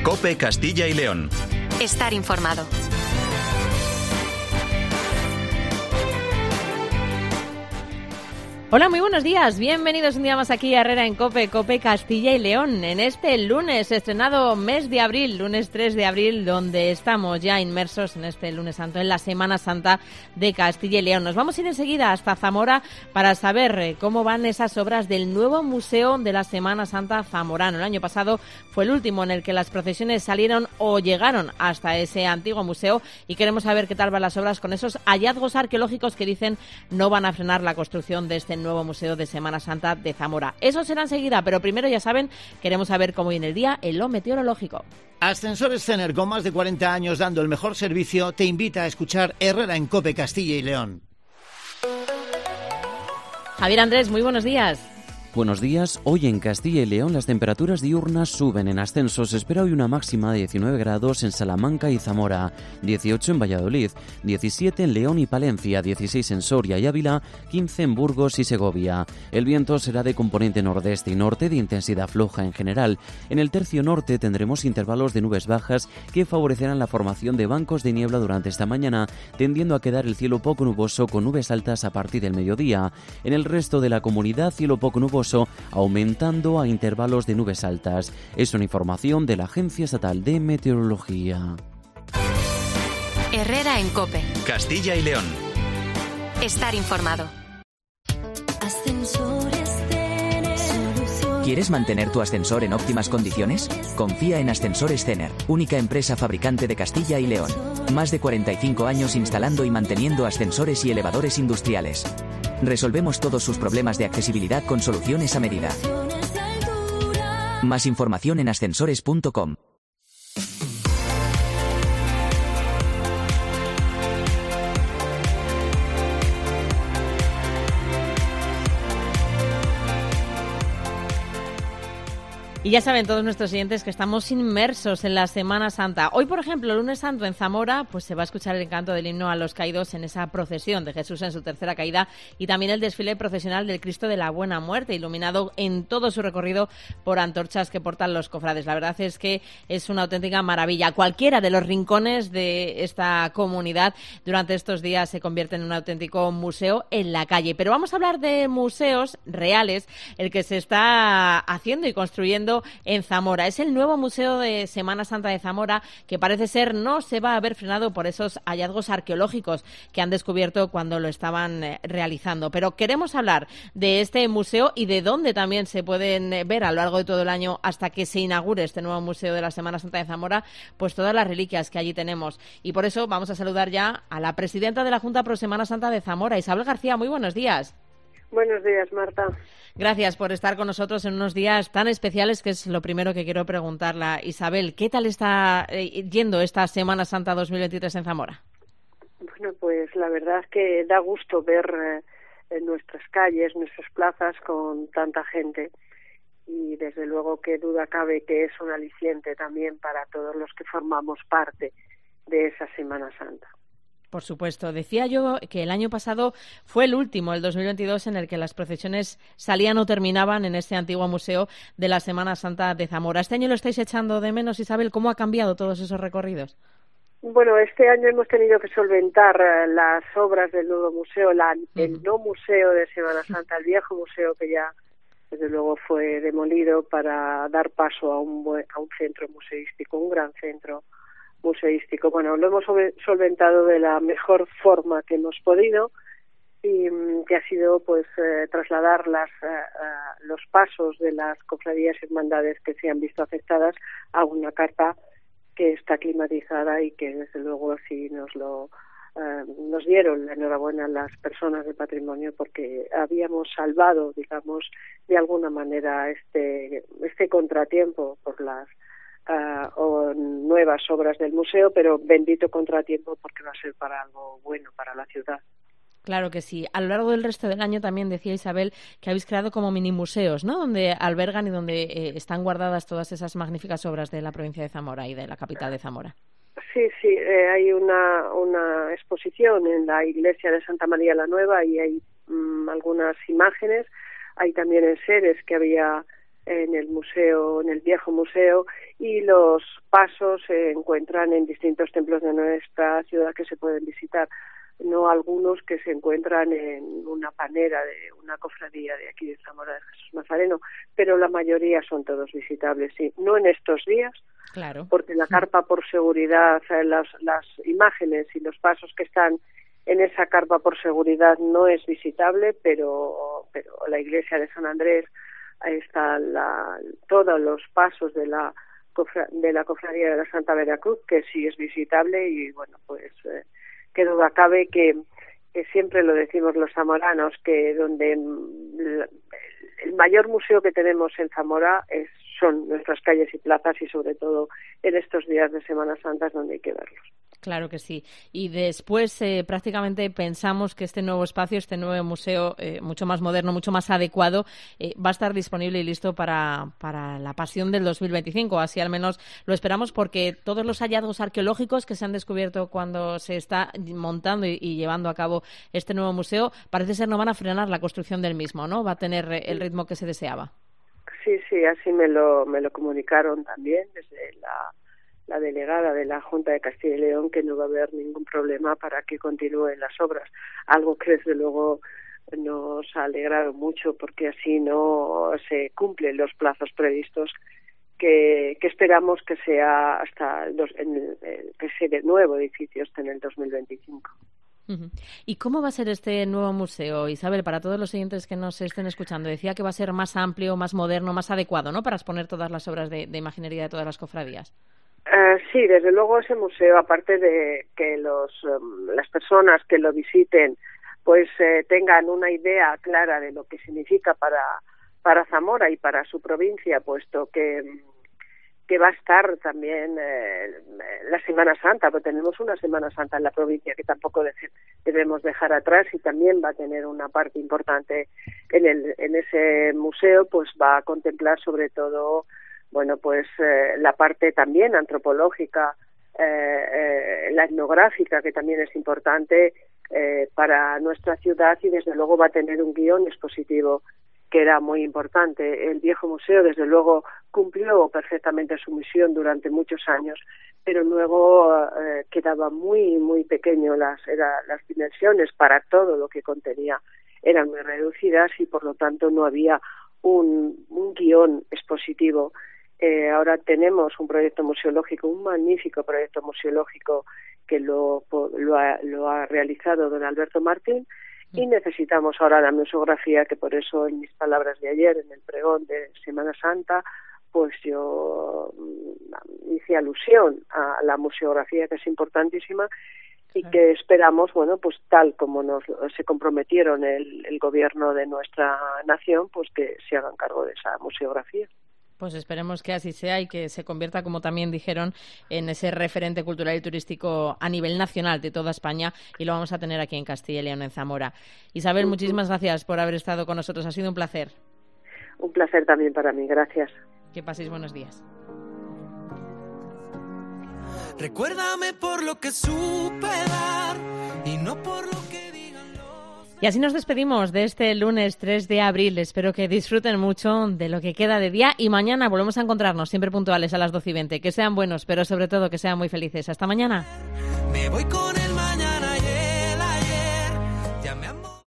COPE Castilla y León. Estar informado. Hola, muy buenos días. Bienvenidos un día más aquí a Herrera en COPE, COPE Castilla y León. En este lunes estrenado mes de abril, lunes 3 de abril, donde estamos ya inmersos en este lunes santo, en la Semana Santa de Castilla y León. Nos vamos a ir enseguida hasta Zamora para saber cómo van esas obras del nuevo Museo de la Semana Santa zamorano. El año pasado fue el último en el que las procesiones salieron o llegaron hasta ese antiguo museo y queremos saber qué tal van las obras con esos hallazgos arqueológicos que dicen no van a frenar la construcción de este nuevo Museo de Semana Santa de Zamora. Eso será enseguida, pero primero, ya saben, queremos saber cómo viene el día en lo meteorológico. Ascensores Cener, con más de 40 años dando el mejor servicio, te invita a escuchar Herrera en COPE Castilla y León. Javier Andrés, muy buenos días. Buenos días. Hoy en Castilla y León las temperaturas diurnas suben en ascenso. Se espera hoy una máxima de 19 grados en Salamanca y Zamora, 18 en Valladolid, 17 en León y Palencia, 16 en Soria y Ávila, 15 en Burgos y Segovia. El viento será de componente nordeste y norte de intensidad floja en general. En el tercio norte tendremos intervalos de nubes bajas que favorecerán la formación de bancos de niebla durante esta mañana, tendiendo a quedar el cielo poco nuboso con nubes altas a partir del mediodía. En el resto de la comunidad, cielo poco nuboso, aumentando a intervalos de nubes altas. Es una información de la Agencia Estatal de Meteorología. Herrera en COPE. Castilla y León. Estar informado. ¿Quieres mantener tu ascensor en óptimas condiciones? Confía en Ascensores Cener, única empresa fabricante de Castilla y León. Más de 45 años instalando y manteniendo ascensores y elevadores industriales. Resolvemos todos sus problemas de accesibilidad con soluciones a medida. Más información en ascensores.com. Y ya saben todos nuestros oyentes que estamos inmersos en la Semana Santa. Hoy, por ejemplo, lunes santo en Zamora, pues se va a escuchar el canto del himno a los caídos en esa procesión de Jesús en su tercera caída y también el desfile procesional del Cristo de la Buena Muerte, iluminado en todo su recorrido por antorchas que portan los cofrades. La verdad es que es una auténtica maravilla. Cualquiera de los rincones de esta comunidad durante estos días se convierte en un auténtico museo en la calle. Pero vamos a hablar de museos reales, el que se está haciendo y construyendo en Zamora. Es el nuevo Museo de Semana Santa de Zamora, que parece ser no se va a ver frenado por esos hallazgos arqueológicos que han descubierto cuando lo estaban realizando. Pero queremos hablar de este museo y de dónde también se pueden ver a lo largo de todo el año hasta que se inaugure este nuevo Museo de la Semana Santa de Zamora, pues todas las reliquias que allí tenemos. Y por eso vamos a saludar ya a la presidenta de la Junta Pro Semana Santa de Zamora, Isabel García. Muy buenos días. Buenos días, Marta. Gracias por estar con nosotros en unos días tan especiales, que es lo primero que quiero preguntarla. Isabel, ¿qué tal está yendo esta Semana Santa 2023 en Zamora? Bueno, pues la verdad es que da gusto ver en nuestras calles, nuestras plazas con tanta gente y desde luego que duda cabe que es un aliciente también para todos los que formamos parte de esa Semana Santa. Por supuesto. Decía yo que el año pasado fue el último, el 2022, en el que las procesiones salían o terminaban en este antiguo museo de la Semana Santa de Zamora. ¿Este año lo estáis echando de menos, Isabel? ¿Cómo ha cambiado todos esos recorridos? Bueno, este año hemos tenido que solventar las obras del nuevo museo, el no museo de Semana Santa, el viejo museo que ya desde luego fue demolido para dar paso a un centro museístico, un gran centro museístico. Bueno, lo hemos solventado de la mejor forma que hemos podido y que ha sido pues trasladar los pasos de las cofradías y hermandades que se han visto afectadas a una carpa que está climatizada y que desde luego sí nos dieron la enhorabuena las personas de patrimonio porque habíamos salvado, digamos, de alguna manera este contratiempo por las o nuevas obras del museo, pero bendito contratiempo porque va a ser para algo bueno para la ciudad. Claro que sí. A lo largo del resto del año también decía Isabel que habéis creado como mini museos, ¿no? Donde albergan y donde están guardadas todas esas magníficas obras de la provincia de Zamora y de la capital de Zamora. Sí, hay una exposición en la iglesia de Santa María la Nueva y hay algunas imágenes. Hay también enseres que había en el museo, en el viejo museo, y los pasos se encuentran en distintos templos de nuestra ciudad que se pueden visitar, no algunos que se encuentran en una panera de una cofradía de aquí de Zamora de Jesús Nazareno, pero la mayoría son todos visitables, sí, no en estos días, claro, porque la carpa por seguridad, las imágenes y los pasos que están en esa carpa por seguridad no es visitable, pero la iglesia de San Andrés, ahí están todos los pasos de la cofradía de la Santa Veracruz, que sí es visitable, y bueno, pues qué duda cabe que siempre lo decimos los zamoranos, que donde el mayor museo que tenemos en Zamora son nuestras calles y plazas, y sobre todo en estos días de Semana Santa es donde hay que verlos. Claro que sí. Y después prácticamente pensamos que este nuevo espacio, este nuevo museo, mucho más moderno, mucho más adecuado, va a estar disponible y listo para la Pasión del 2025. Así al menos lo esperamos, porque todos los hallazgos arqueológicos que se han descubierto cuando se está montando y llevando a cabo este nuevo museo, parece ser no van a frenar la construcción del mismo, ¿no? Va a tener el ritmo que se deseaba. Sí, así me lo comunicaron también desde la delegada de la Junta de Castilla y León, que no va a haber ningún problema para que continúen las obras, algo que desde luego nos ha alegrado mucho, porque así no se cumplen los plazos previstos que esperamos que sea hasta que ese nuevo edificio esté en el 2025. ¿Y cómo va a ser este nuevo museo, Isabel, para todos los oyentes que nos estén escuchando? Decía que va a ser más amplio, más moderno, más adecuado, ¿no?, para exponer todas las obras de imaginería de todas las cofradías. Sí, desde luego ese museo, aparte de que las personas que lo visiten pues tengan una idea clara de lo que significa para Zamora y para su provincia, puesto que va a estar también la Semana Santa, porque tenemos una Semana Santa en la provincia que tampoco debemos dejar atrás, y también va a tener una parte importante en ese museo, pues va a contemplar sobre todo, bueno, pues la parte también antropológica, la etnográfica, que también es importante para nuestra ciudad, y desde luego va a tener un guión expositivo que era muy importante. El viejo museo desde luego cumplió perfectamente su misión durante muchos años, pero luego quedaba muy pequeño, las dimensiones para todo lo que contenía eran muy reducidas, y por lo tanto no había un guión expositivo. Ahora tenemos un proyecto museológico, un magnífico proyecto museológico que lo ha realizado don Alberto Martín, y necesitamos ahora la museografía, que por eso en mis palabras de ayer, en el pregón de Semana Santa, pues yo hice alusión a la museografía, que es importantísima, y que esperamos, bueno, pues tal como se comprometieron el gobierno de nuestra nación, pues que se hagan cargo de esa museografía. Pues esperemos que así sea y que se convierta, como también dijeron, en ese referente cultural y turístico a nivel nacional de toda España, y lo vamos a tener aquí en Castilla y León, en Zamora. Isabel, muchísimas gracias por haber estado con nosotros. Ha sido un placer. Un placer también para mí. Gracias. Que paséis buenos días. Recuérdame por lo que supe dar y no por lo que... Y así nos despedimos de este lunes 3 de abril. Espero que disfruten mucho de lo que queda de día, y mañana volvemos a encontrarnos siempre puntuales a las 12:20. Que sean buenos, pero sobre todo que sean muy felices. Hasta mañana. Me voy con